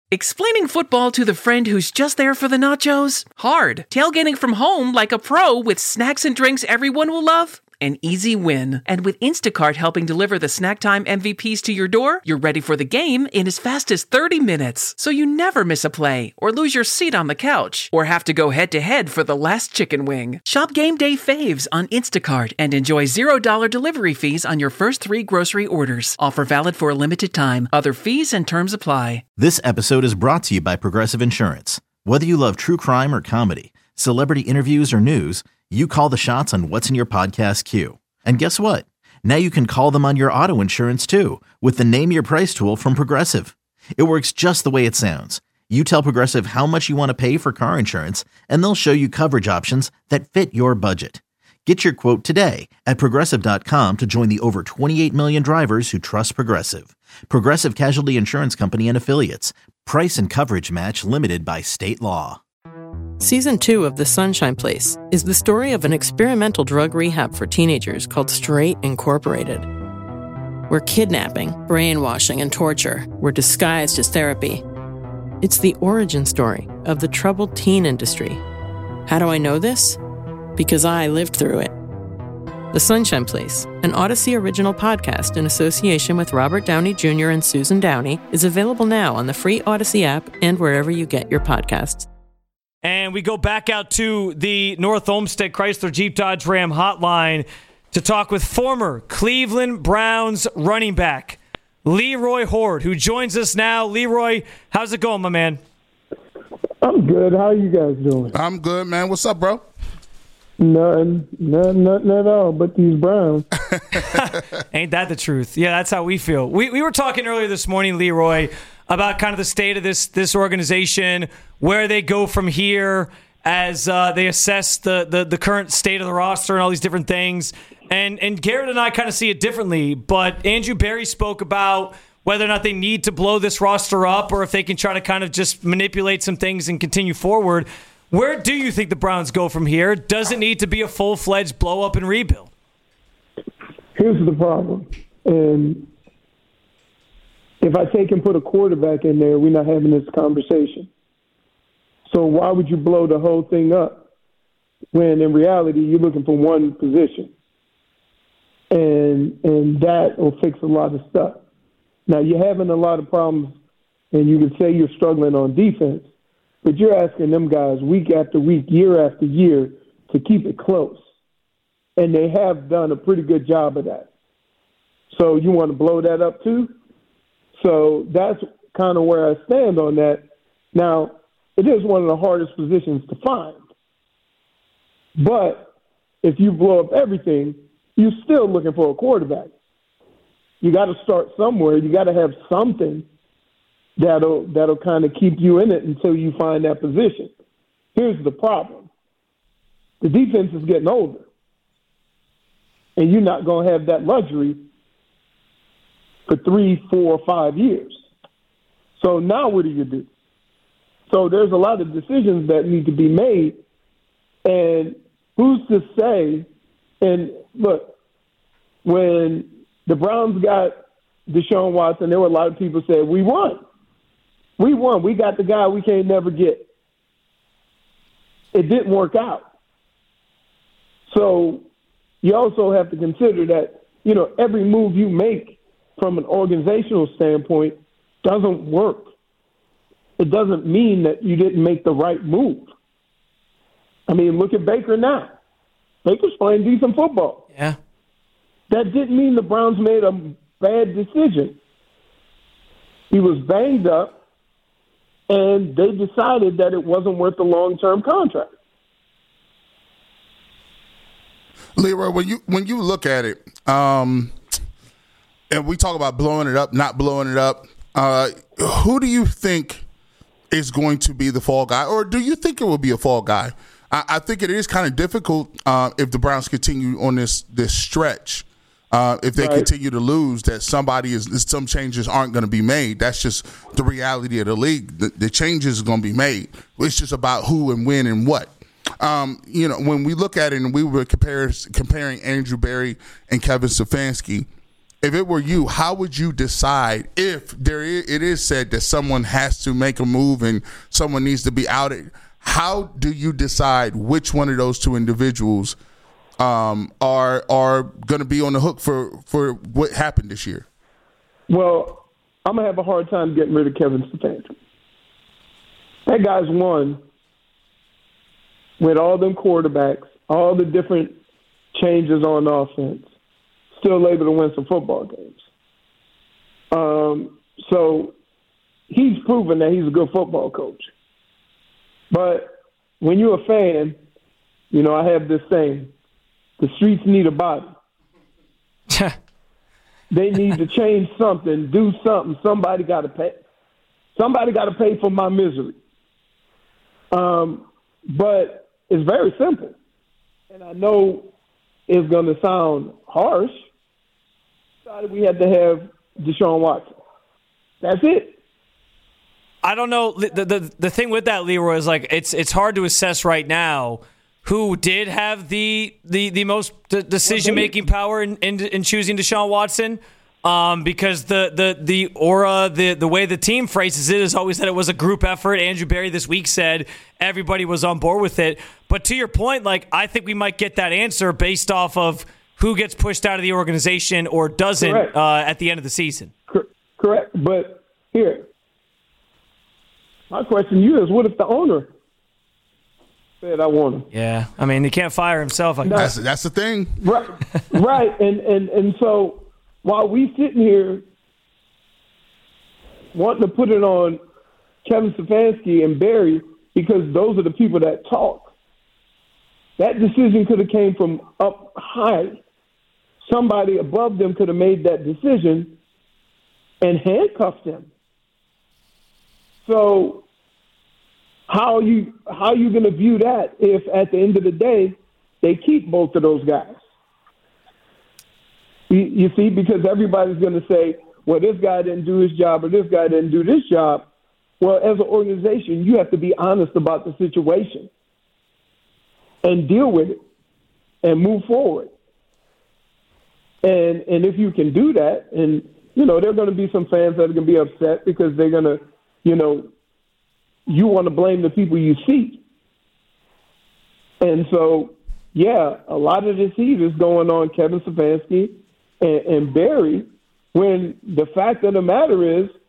Explaining football to the friend who's just there for the nachos? Hard. Tailgating from home like a pro with snacks and drinks everyone will love? An easy win. And with Instacart helping deliver the snack time MVPs to your door, you're ready for the game in as fast as 30 minutes. So you never miss a play, or lose your seat on the couch, or have to go head-to-head for the last chicken wing. Shop Game Day Faves on Instacart and enjoy $0 delivery fees on your first 3 grocery orders. Offer valid for a limited time. Other fees and terms apply. This episode is brought to you by Progressive Insurance. Whether you love true crime or comedy, celebrity interviews or news, you call the shots on what's in your podcast queue. And guess what? Now you can call them on your auto insurance too with the Name Your Price tool from Progressive. It works just the way it sounds. You tell Progressive how much you want to pay for car insurance, and they'll show you coverage options that fit your budget. Get your quote today at Progressive.com to join the over 28 million drivers who trust Progressive. Progressive Casualty Insurance Company and Affiliates. Price and coverage match limited by state law. Season 2 of The Sunshine Place is the story of an experimental drug rehab for teenagers called Straight Incorporated, where kidnapping, brainwashing, and torture were disguised as therapy. It's the origin story of the troubled teen industry. How do I know this? Because I lived through it. The Sunshine Place, an Odyssey original podcast in association with Robert Downey Jr. and Susan Downey, is available now on the free Odyssey app and wherever you get your podcasts. And we go back out to the North Olmsted Chrysler Jeep Dodge Ram hotline to talk with former Cleveland Browns running back Leroy Hoard, who joins us now. Leroy, how's it going, my man? I'm good. How you guys doing? I'm good, man. What's up, bro? Nothing at all but these Browns. Ain't that the truth? Yeah, that's how we feel. We were talking earlier this morning, Leroy, about kind of the state of this organization, where they go from here as they assess the current state of the roster and all these different things. And Garrett and I kind of see it differently, but Andrew Berry spoke about whether or not they need to blow this roster up or if they can try to kind of just manipulate some things and continue forward. Where do you think the Browns go from here? Does it need to be a full-fledged blow-up and rebuild? Here's the problem. And if I take and put a quarterback in there, we're not having this conversation. So why would you blow the whole thing up when in reality you're looking for one position? And that will fix a lot of stuff. Now, you're having a lot of problems, and you could say you're struggling on defense, but you're asking them guys week after week, year after year to keep it close. And they have done a pretty good job of that. So you want to blow that up too? So that's kind of where I stand on that. Now, it is one of the hardest positions to find. But if you blow up everything, you're still looking for a quarterback. You got to start somewhere. You got to have something that'll kind of keep you in it until you find that position. Here's the problem. The defense is getting older. And you're not going to have that luxury for 3, 4, 5 years. So now what do you do? So there's a lot of decisions that need to be made. And who's to say, and look, when the Browns got Deshaun Watson, there were a lot of people said, we won. We won. We got the guy we can't never get. It didn't work out. So you also have to consider that, every move you make from an organizational standpoint doesn't work. It doesn't mean that you didn't make the right move. I mean, look at Baker now. Baker's playing decent football. Yeah. That didn't mean the Browns made a bad decision. He was banged up, and they decided that it wasn't worth the long-term contract. Leroy, when you look at it, and we talk about blowing it up, not blowing it up, who do you think is going to be the fall guy, or do you think it will be a fall guy? I think it is kind of difficult if the Browns continue on this stretch. If they continue to lose, that some changes aren't going to be made. That's just the reality of the league. The changes are going to be made. It's just about who and when and what. When we look at it, and we were comparing Andrew Berry and Kevin Stefanski, if it were you, how would you decide if it is said that someone has to make a move and someone needs to be outed? How do you decide which one of those two individuals are going to be on the hook for what happened this year? Well, I'm going to have a hard time getting rid of Kevin Stefanski. That guy's won with all them quarterbacks, all the different changes on offense, still able to win some football games. So he's proven that he's a good football coach. But when you're a fan, you know, I have this saying, the streets need a body. They need to change something, do something. Somebody got to pay. Somebody got to pay for my misery. But it's very simple. And I know it's going to sound harsh. We had to have Deshaun Watson. That's it. I don't know. The thing with that, Leroy, is like it's hard to assess right now who did have the most decision-making power in choosing Deshaun Watson. Because the aura, the way the team phrases it is always that it was a group effort. Andrew Berry this week said everybody was on board with it. But to your point, like, I think we might get that answer based off of who gets pushed out of the organization or doesn't at the end of the season. Correct. But here, my question to you is, what if the owner said, I want him? Yeah. I mean, he can't fire himself. That's the thing. Right. Right. And so while we sitting here wanting to put it on Kevin Stefanski and Barry, because those are the people that talk, that decision could have came from up high. Somebody above them could have made that decision and handcuffed them. So how you going to view that if at the end of the day they keep both of those guys? You see, because everybody's going to say, well, this guy didn't do his job or this guy didn't do this job. Well, as an organization, you have to be honest about the situation and deal with it and move forward. And if you can do that, and, you know, there are going to be some fans that are going to be upset because they're going to, you know, you want to blame the people you see. And so, yeah, a lot of this heat is going on Kevin Stefanski and Barry, when the fact of the matter is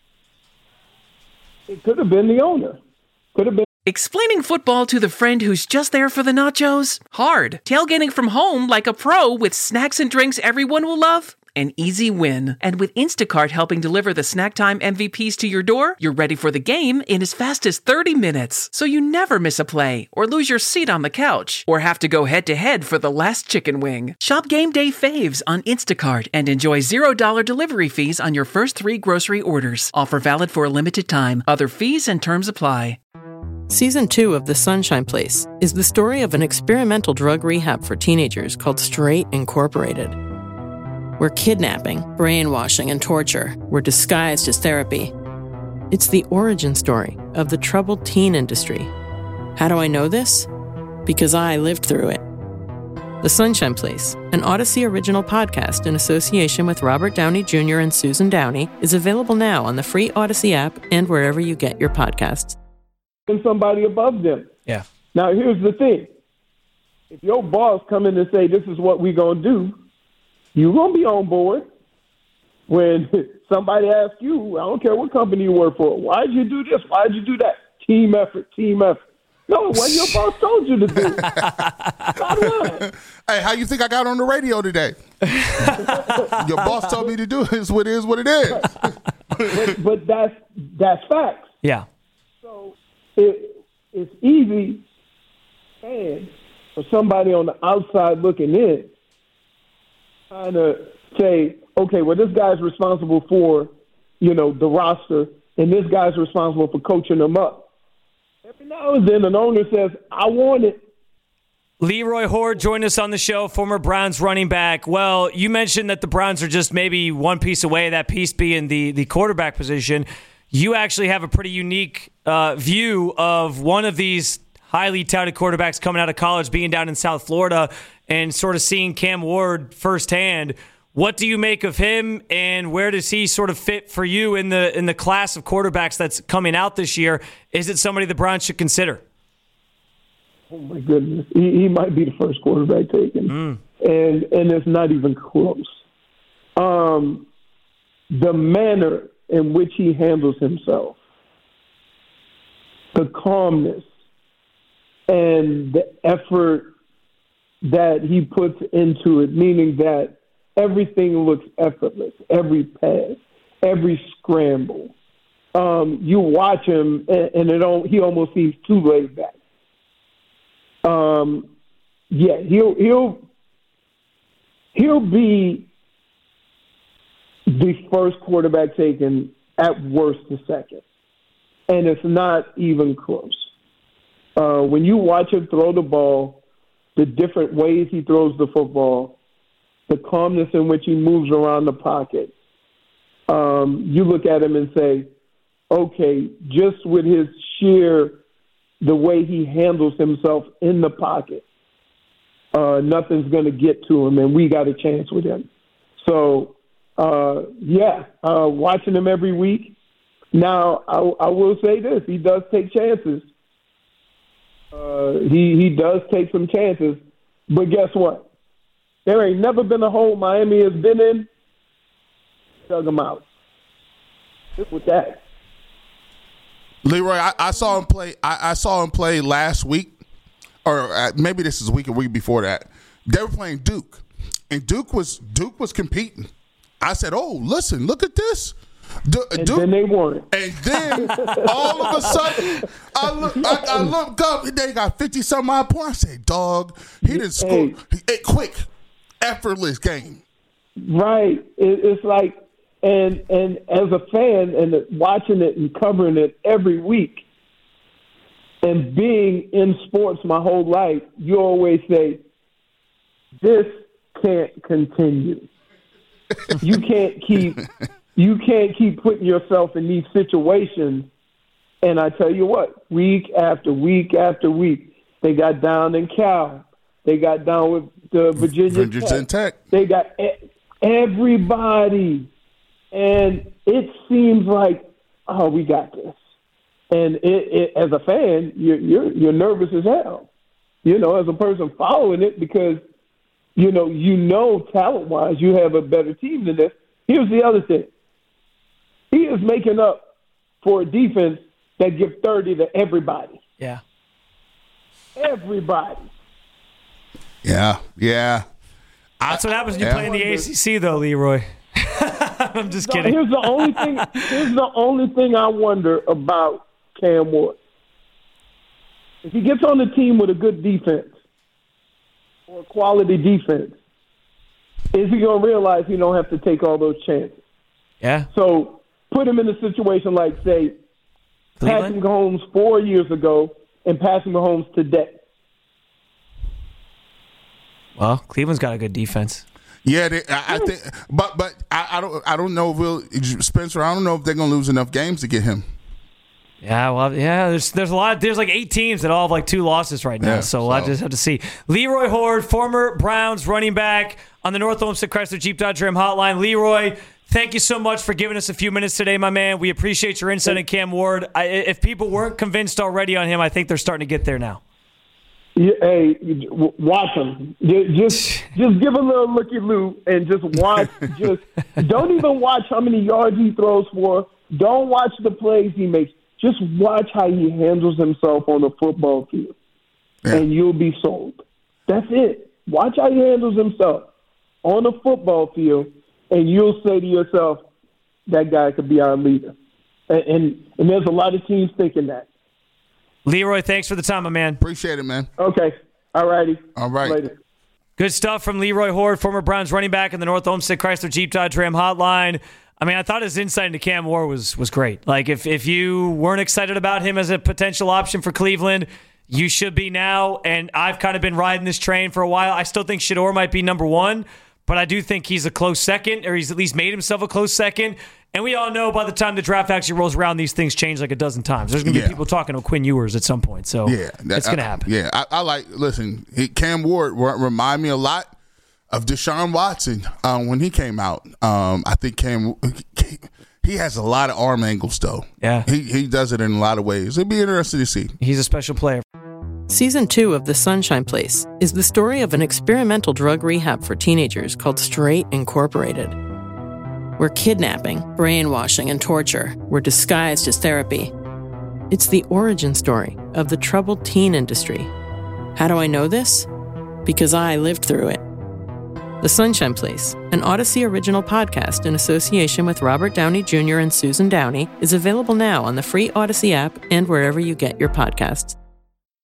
it could have been the owner. Could have been. Explaining football to the friend who's just there for the nachos? Hard. Tailgating from home like a pro with snacks and drinks everyone will love? An easy win. And with Instacart helping deliver the snack time MVPs to your door, you're ready for the game in as fast as 30 minutes. So you never miss a play or lose your seat on the couch or have to go head-to-head for the last chicken wing. Shop Game Day Faves on Instacart and enjoy $0 delivery fees on your first 3 grocery orders. Offer valid for a limited time. Other fees and terms apply. Season 2 of The Sunshine Place is the story of an experimental drug rehab for teenagers called Straight Incorporated, where kidnapping, brainwashing, and torture were disguised as therapy. It's the origin story of the troubled teen industry. How do I know this? Because I lived through it. The Sunshine Place, an Odyssey original podcast in association with Robert Downey Jr. and Susan Downey, is available now on the free Odyssey app and wherever you get your podcasts. And somebody above them. Yeah. Now, here's the thing. If your boss come in and say, this is what we're going to do, you're going to be on board. When somebody asks you, I don't care what company you work for, why'd you do this? Why'd you do that? Team effort. No, what your boss told you to do. Hey, how you think I got on the radio today? Your boss told me to do it. It's what it is. But that's facts. Yeah. So it's easy and for somebody on the outside looking in trying to say, okay, well, this guy's responsible for, you know, the roster, and this guy's responsible for coaching them up. Every now and then an owner says, I want it. Leroy Hoard joined us on the show, former Browns running back. Well, you mentioned that the Browns are just maybe one piece away, that piece being the quarterback position. You actually have a pretty unique view of one of these highly touted quarterbacks coming out of college, being down in South Florida and sort of seeing Cam Ward firsthand. What do you make of him, and where does he sort of fit for you in the class of quarterbacks that's coming out this year? Is it somebody the Browns should consider? Oh my goodness, he might be the first quarterback taken, and it's not even close. The manner in which he handles himself, the calmness, and the effort that he puts into it, meaning that everything looks effortless, every pass, every scramble. You watch him, and he almost seems too laid back. He'll be the first quarterback taken, at worst the second, and it's not even close. When you watch him throw the ball, the different ways he throws the football, the calmness in which he moves around the pocket, you look at him and say, okay, just with his the way he handles himself in the pocket, nothing's going to get to him, and we got a chance with him. So, watching him every week. Now, I will say this. He does take chances. He does take some chances. But guess what? There ain't never been a hole Miami has been in. Dug him out. Just with that. Leroy, I saw him play. I saw him play last week, or maybe this is a week before that. They were playing Duke, and Duke was competing. I said, "Oh, listen, look at this." And then they won. And then all of a sudden, I look up, and they got 50-some odd points. I say, "Dog, he didn't score quick, effortless game." Right. It's like. And as a fan and watching it and covering it every week and being in sports my whole life, you always say, this can't continue. You can't keep putting yourself in these situations. And I tell you what, week after week after week, they got down in Cal. They got down with the Virginia Tech. They got everybody. And it seems like, oh, we got this. And as a fan, you're nervous as hell, as a person following it, because, talent-wise, you have a better team than this. Here's the other thing. He is making up for a defense that gives 30 to everybody. Yeah. Everybody. Yeah. That's what happens when you play in the ACC, though, Leroy. I'm just kidding. Here's the only thing I wonder about Cam Ward. If he gets on the team with a good defense or a quality defense, is he going to realize he don't have to take all those chances? Yeah. So put him in a situation like, say, Cleveland? Patrick Mahomes 4 years ago and Patrick Mahomes today. Well, Cleveland's got a good defense. Yeah, I think, but I don't know if Spencer. I don't know if they're gonna lose enough games to get him. Yeah, well, yeah. There's a lot. There's like 8 teams that all have like 2 losses right now. So I just have to see. Leroy Hoard, former Browns running back on the North Olmsted Chrysler Jeep Dodge Ram hotline. Leroy, thank you so much for giving us a few minutes today, my man. We appreciate your insight on Cam Ward. If people weren't convinced already on him, I think they're starting to get there now. Yeah, hey, watch him. Just give a little looky-loo and just watch. Just don't even watch how many yards he throws for. Don't watch the plays he makes. Just watch how he handles himself on the football field, and you'll be sold. That's it. Watch how he handles himself on the football field, and you'll say to yourself, that guy could be our leader. And there's a lot of teams thinking that. Leroy, thanks for the time, my man. Appreciate it, man. Okay. All righty. All right. Later. Good stuff from Leroy Hoard, former Browns running back in the North Olmsted Chrysler Jeep Dodge Ram hotline. I mean, I thought his insight into Cam Ward was great. Like, if you weren't excited about him as a potential option for Cleveland, you should be now. And I've kind of been riding this train for a while. I still think Shedeur might be number 1, but I do think he's a close second, or he's at least made himself a close second. And we all know by the time the draft actually rolls around, these things change like a dozen times. There's going to be people talking to Quinn Ewers at some point. So it's going to happen. Listen, Cam Ward remind me a lot of Deshaun Watson when he came out. I think he has a lot of arm angles, though. Yeah. He does it in a lot of ways. It'd be interesting to see. He's a special player. Season 2 of The Sunshine Place is the story of an experimental drug rehab for teenagers called Straight Incorporated, where kidnapping, brainwashing, and torture were disguised as therapy. It's the origin story of the troubled teen industry. How do I know this? Because I lived through it. The Sunshine Place, an Odyssey original podcast in association with Robert Downey Jr. and Susan Downey, is available now on the free Odyssey app and wherever you get your podcasts.